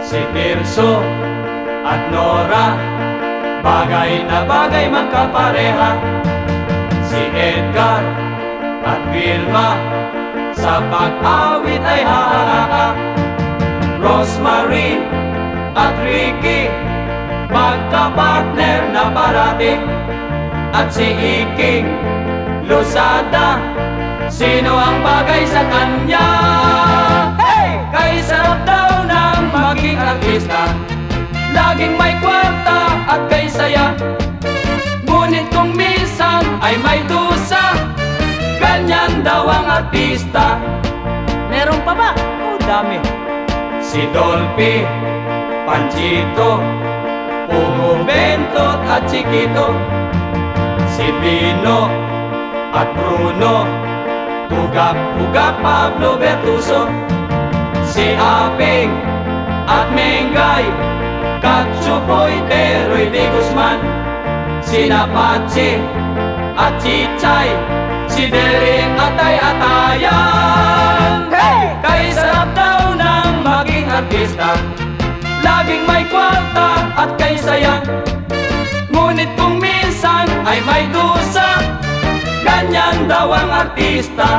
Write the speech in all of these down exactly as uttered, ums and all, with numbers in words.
Si Tirso at Nora, bagay na bagay magkapareha. Si Edgar at Vilma, sa pag-awit ay haharaka. Rosemary at Ricky, magka-partner na parati. At si Iking Losada, sino ang bagay sa kanya? Hey! Kay sarap daw ng maging artista, laging may kwarta at kay saya. Ngunit kung minsan ay may dusa, ganyan daw ang artista. Meron pa ba? Oh, dami. Si Dolphy, Panchito, Pugo Bentot at Chiquito. Si Pino at Bruno, Tugak-tugak Pablo Bertuso. Si Aping at Mengay, Katsupoy Teroy de Guzman. Si Napache at Chichay, si Derek at Tay-Atayan. Hey! Kay sarap daw ng maging artista, laging may kwarta at kay saya. Ngunit kung minsan ay may dusa, ganyan daw ang artista.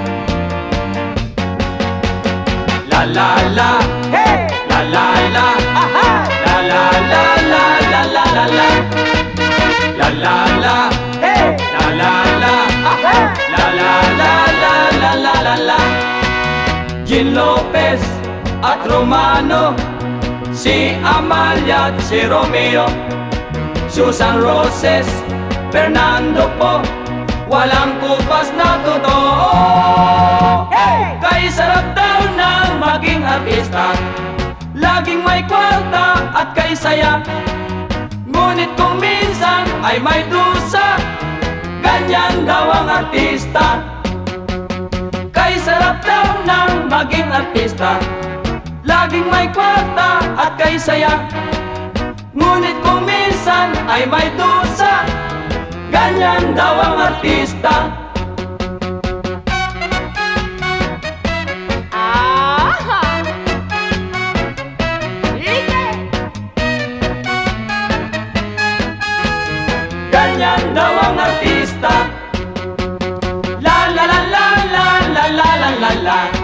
La la la, Hey! la la la, Aha! la la la la la la la la, la la la, Hey! la la la, Aha! la la la la la la la la. Gin Lopez at Romano, si Amalia at si Romeo. Susan Roses, Fernando po, walang kupas na totoo. Hey! Kay sarap daw ng maging artista, laging may kwarta at kay saya. Ngunit kung minsan ay may dusa, ganyan daw ang artista. Kay sarap daw ng maging artista, laging may kwarta at kay saya. Ngunit kung minsan ay may dusa, ganyan daw ang artista. Aha! Sige! Ganyan daw ang artista. La la la la la la la la la la.